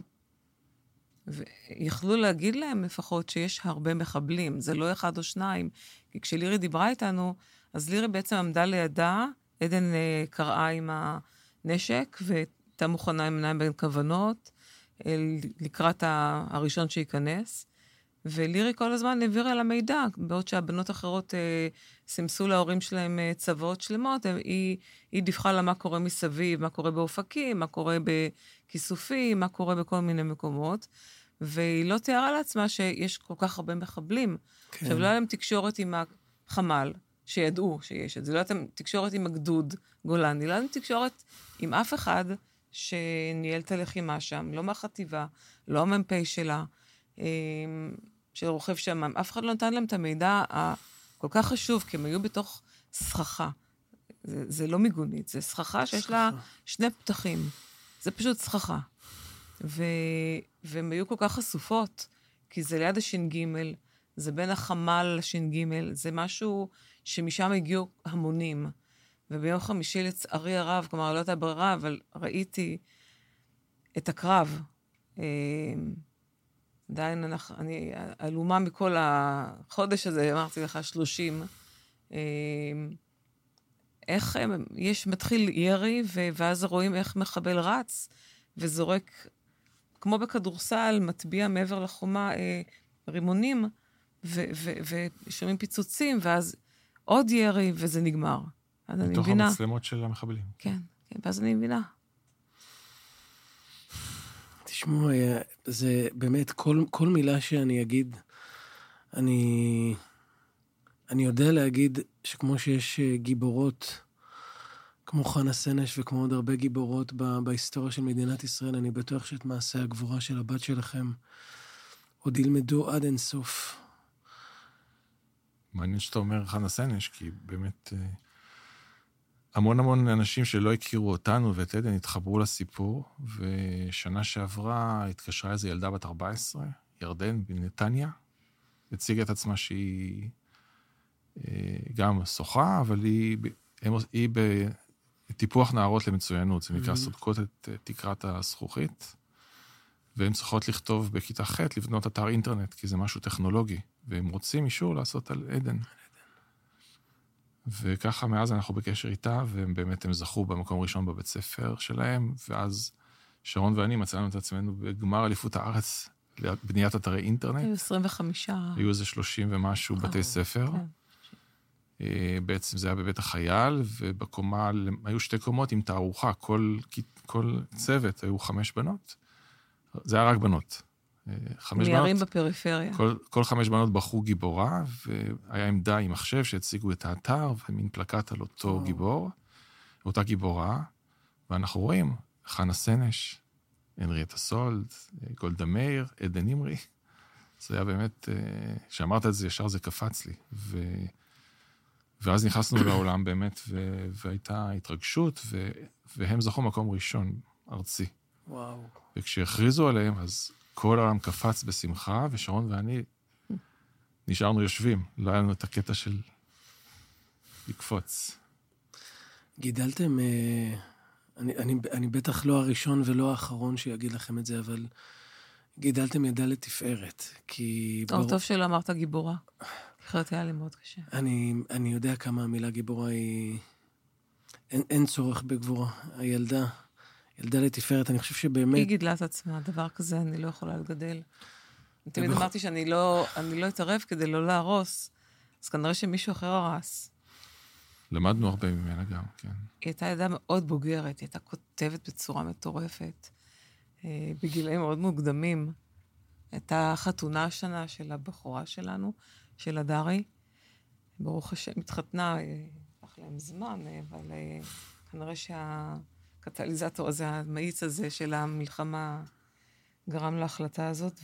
ויכלו להגיד להם לפחות שיש הרבה מחבלים, זה לא אחד או שניים. כי כשלירי דיברה איתנו, אז לירי בעצם עמדה לידה, עדן קראה עם הנשק, והייתה מוכנה עם עיניים בין כוונות, לקראת הראשון שייכנס, ולירי כל הזמן העבירה לה מידע, בעוד שהבנות אחרות סימסו להורים שלהם צוואות שלמות, היא דיווחה לה מה קורה מסביב, מה קורה באופקים, מה קורה בכיסופים, מה קורה בכל מיני מקומות, והיא לא תיארה לעצמה שיש כל כך הרבה מחבלים. כן. עכשיו, לא היה להם תקשורת עם החמ"ל, שידעו שיש את זה, לא היה להם תקשורת עם הגדוד גולני, לא היה להם תקשורת עם אף אחד שניהל את הלחימה שם, לא מהחטיבה, לא המ"פ שלה, של רוכב שם, אף אחד לא נתן להם את המידע הכל כך חשוב, כי הם היו בתוך סככה. זה לא מיגונית, זה סככה שיש לה שני פתחים. זה פשוט סככה. והם היו כל כך חשופות, כי זה ליד הש"ג, זה בין החמ"ל לש"ג, זה משהו שמשם הגיעו המונים. וביום חמישי לצערי הרב, כלומר, לא הייתה ברירה, אבל ראיתי את הקרב. עדיין אני אלומה מכל החודש הזה, אמרתי לך 30. איך מתחיל ירי, ואז רואים איך מחבל רץ, וזורק, כמו בכדורסל, מטביע מעבר לחומה רימונים, ושומעים פיצוצים, ואז עוד ירי, וזה נגמר. אז אני מבינה. בתוך המצלמות של המחבלים. כן, ואז אני מבינה. תשמעו, זה באמת, כל מילה שאני אגיד, אני יודע להגיד שכמו שיש גיבורות, כמו חנה סנש וכמו עוד הרבה גיבורות בהיסטוריה של מדינת ישראל, אני בטוח שאת מעשה הגבורה של הבת שלכם עוד ילמדו עד אינסוף. מעניין שאתה אומר חנה סנש, כי באמת המון אנשים שלא הכירו אותנו ואת עדן התחברו לסיפור, ושנה שעברה התקשרה איזו ילדה בת 14, ירדן בנתניה, הציגה את עצמה שהיא גם שוחה, אבל היא בטיפוח נערות למצוינות, זה נקרא סודקות את תקרת הזכוכית, והן צריכות לכתוב בכיתה ח' לבנות אתר אינטרנט, כי זה משהו טכנולוגי, והם רוצים אישור לעשות על עדן. וככה מאז אנחנו בקשר איתה, והם באמת, הם זכו במקום ראשון בבית ספר שלהם, ואז שרון ואני מצאנו את עצמנו בגמר אליפות הארץ לבניית אתרי אינטרנט. היו 25. היו איזה 30 ומשהו בתי ספר. בעצם זה היה בבית החייל, ובקומה, היו 2 קומות עם תערוכה, כל צוות היו 5 בנות. זה היה רק בנות. 5 נערים בפריפריה. כל 5 בנות בחרו גיבורה, והיה עמדה עם מחשב שהציגו את האתר, ומין פלקט על אותו גיבור, אותה גיבורה, ואנחנו רואים, חנה סנש, הנריאטה סולד, גולדה מאיר, עדן נמרי. זה היה באמת, כשאמרת את זה, ישר זה קפץ לי. ואז נכנסנו לעולם באמת, והייתה התרגשות, והם זכו מקום ראשון ארצי. וואו. וכשהכריזו עליהם, אז כל העולם קפץ בשמחה, ושרון ואני נשארנו יושבים. לא היה לנו את הקטע של לקפוץ. גידלתם, אני בטח לא הראשון ולא האחרון שיגיד לכם את זה, אבל גידלתם ידה לתפארת, כי... טוב שלא אמרת גיבורה. אחרת היה לי מאוד קשה. אני יודע כמה המילה גיבורה היא... אין צורך בגבורה. ילדה לתפארת, אני חושב שבאמת... היא גידלה את עצמה, דבר כזה אני לא יכולה לגדל. תמיד אמרתי שאני לא אתערב כדי לא להרוס, אז כנראה שמישהו אחר הרס. למדנו הרבה ממנה גם, כן. היא הייתה ילדה מאוד בוגרת, היא הייתה כותבת בצורה מטורפת, בגילאים מאוד מוקדמים. הייתה חתונה השנה של הבחורה שלנו, של הדרי. ברוך השם, התחתנה, לקח להם זמן, אבל כנראה שהקטליזטור הזה, המאיץ הזה של המלחמה, גרם להחלטה הזאת,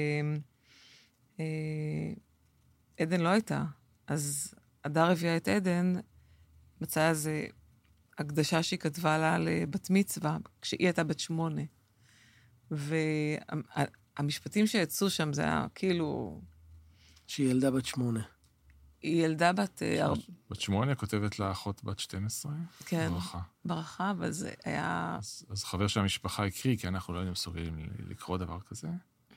ועדן לא הייתה. אז הדר הביאה את עדן, מצאה איזה הקדשה שהיא כתבה לה לבת מצווה, כשהיא הייתה בת 8. והמשפטים שיצאו שם, זה היה כאילו... שהיא ילדה בת 8. היא ילדה בת... בת 8, כותבת לה אחות בת 12. כן, ברכה. ברכה, אבל זה היה... אז חבר של המשפחה הקריא, כי אנחנו לא היינו מסוגלים לקרוא דבר כזה.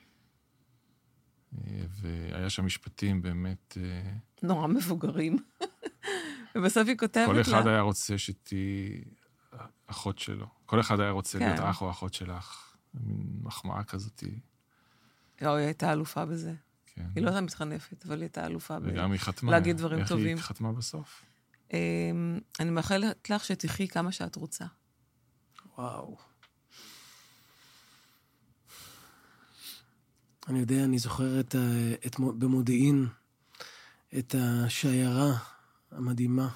והיה שם משפטים באמת... נורא מבוגרים. ובסוף היא כותבת לה... כל אחד היה רוצה שתהי אחות שלו. כל אחד היה רוצה להיות אח או אחות שלך. מין מחמאה כזאת. היא הייתה אלופה בזה. כן. היא לא הייתה מתחנפת, אבל היא הייתה אלופה וגם היא חתמה. להגיד דברים טובים. איך היא חתמה בסוף? אני מאחלת לך שתחי כמה שאת רוצה. וואו. אני יודע, אני זוכר במודיעין את השיירה המדהימה.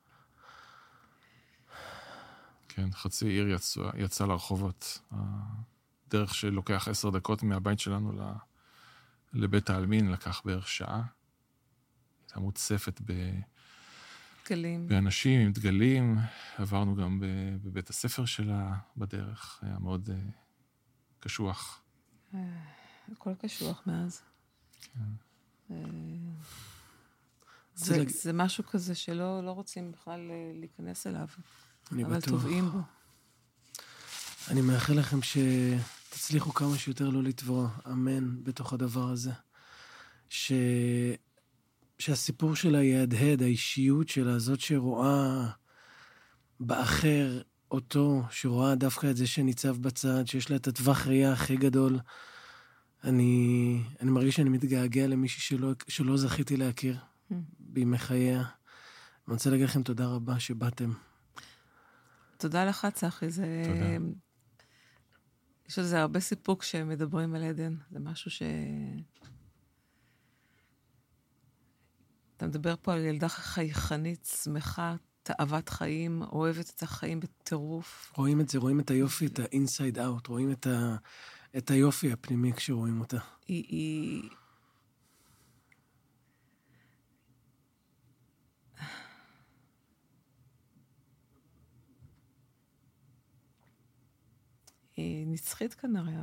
כן, חצי עיר יצא לרחובות. הדרך שלוקח 10 דקות מהבית שלנו לבית העלמין לקח בערך שעה. הייתה מוצפת באנשים עם דגלים. עברנו גם בבית הספר שלה בדרך. היה מאוד קשוח. הכל קשוח מאז. כן. זה משהו כזה שלא רוצים בכלל להיכנס אליו. אבל בטוח. טובעים בו. אני מאחל לכם שתצליחו כמה שיותר לא לטבוע, אמן, בתוך הדבר הזה. שהסיפור שלה יהדהד, האישיות שלה, זאת שרואה באחר אותו, שרואה דווקא את זה שניצב בצד, שיש לה את הטווח ראייה הכי גדול. אני מרגיש שאני מתגעגע למישהי שלא זכיתי להכיר בימי חייה. אני רוצה להגיד לכם תודה רבה שבאתם. תודה לך, צחי. תודה. יש לזה הרבה סיפוק שמדברים על עדן. זה משהו אתה מדבר פה על ילדה חייכנית, שמחה, תאוות חיים, אוהבת את החיים בטירוף. רואים את זה, רואים את היופי, את ה-inside out, רואים את היופי הפנימי כשרואים אותה. היא נצחית כנראה,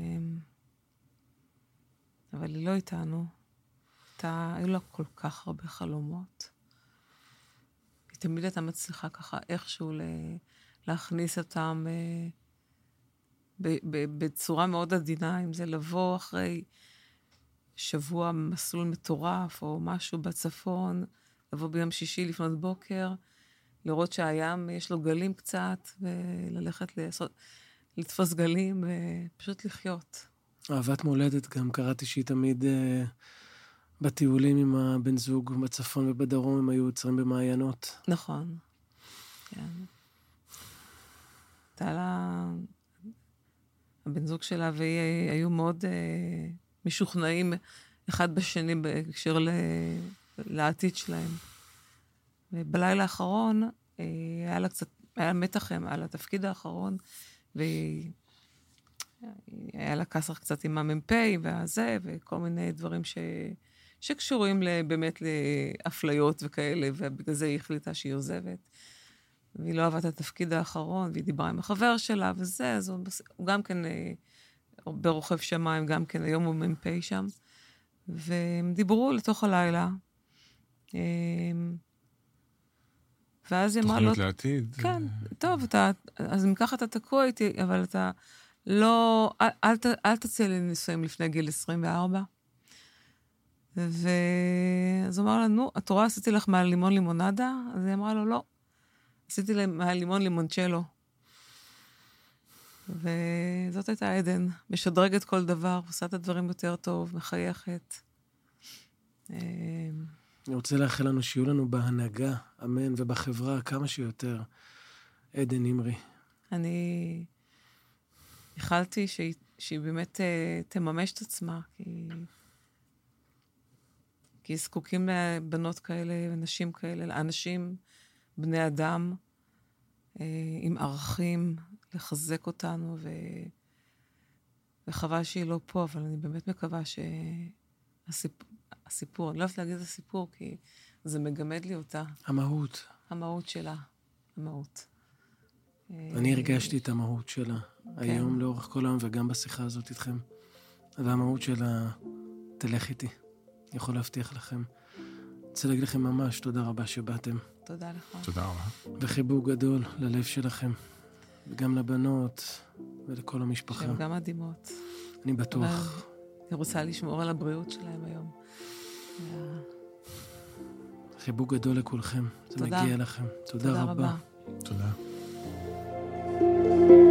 אבל היא לא איתנו. היו לה כל כך הרבה חלומות. היא תמיד הייתה מצליחה ככה איכשהו להכניס אותם בצורה מאוד עדינה, אם זה לבוא אחרי שבוע מסלול מטורף או משהו בצפון, לבוא ביום שישי לפנות בוקר, לראות שהים יש לו גלים קצת, וללכת לתפוס גלים ופשוט לחיות. אהבת מולדת גם, קראתי שהיא תמיד בטיולים עם הבן זוג בצפון ובדרום, הם היו יוצרים במעיינות. נכון, כן. הייתה לה... הבן זוג שלה והיא היו מאוד משוכנעים אחד בשני בהקשר לעתיד שלהם. ובלילה האחרון היה מתח על התפקיד האחרון, והיה לה כסר קצת עם המ"פ והזה, וכל מיני דברים שקשורים באמת לאפליות וכאלה, ובגלל זה היא החליטה שהיא עוזבת. והיא לא אהבה את התפקיד האחרון, והיא דיברה עם החבר שלה וזה, אז הוא גם כן ברוכב שמיים, גם כן, היום הוא מ"פ שם, והם דיברו לתוך הלילה, ואז היא אמרה לו... תוכנית לעתיד. כן, טוב, אז אם ככה אתה תקוע איתי, אבל אתה לא... אל תצא לנישואים לפני גיל 24. אז הוא אמר לה, נו, את רואה, עשיתי לך מהלימון לימונדה? אז היא אמרה לו, לא. עשיתי להם מהלימון לימונצ'לו. וזאת הייתה עדן, משדרגת כל דבר, עושה את הדברים יותר טוב, מחייכת. אני רוצה לאחל לנו שיהיו לנו בהנהגה, אמן, ובחברה כמה שיותר. עדן נמרי. אני החלתי שהיא באמת תממש את עצמה, כי זקוקים לבנות כאלה, נשים כאלה, לאנשים, בני אדם, עם ערכים, לחזק אותנו, וחבל שהיא לא פה, אבל אני באמת מקווה הסיפור, אני לא אוהבת להגיד את הסיפור, כי זה מגמד לי אותה. המהות. המהות שלה, המהות. אני הרגשתי את המהות שלה, היום לאורך כל היום וגם בשיחה הזאת איתכם. והמהות שלה תלך איתי, אני יכול להבטיח לכם. רוצה להגיד לכם ממש תודה רבה שבאתם. תודה לך. תודה רבה. וחיבוק גדול ללב שלכם, וגם לבנות ולכל המשפחה. שהן גם מדהימות. אני בטוח. אני רוצה לשמור על הבריאות שלהם היום. חיבוק גדול לכולכם. זה תודה. מגיע לכם. תודה רבה. תודה.